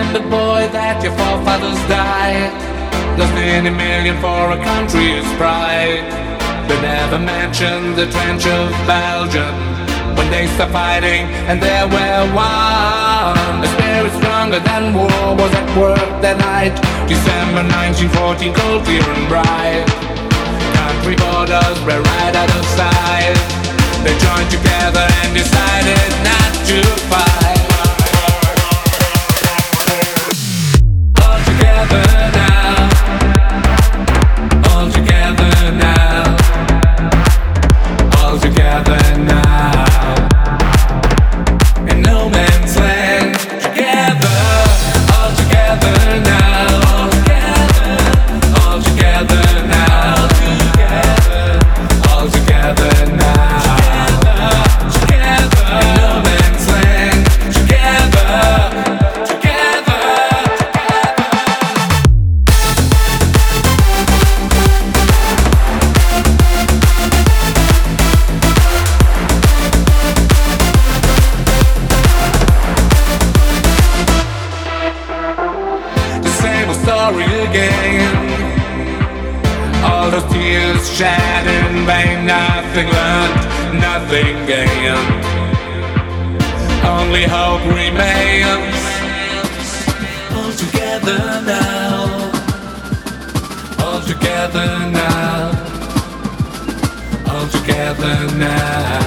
the boy that your forefathers died. Lost many million for a country's pride. They never mentioned the trench of Belgium when they stopped fighting and they were one. A spirit stronger than war was at work that night. December 1914, cold, clear and bright. Country borders were right out of sight. They joined together and decided not to fight. All together now. All together now. All together now. In no man's land. Together. All together now. All together. All together now. Together. All together now. Story again. All those tears shed in vain. Nothing learned, nothing gained. Only hope remains. All together now. All together now. All together now.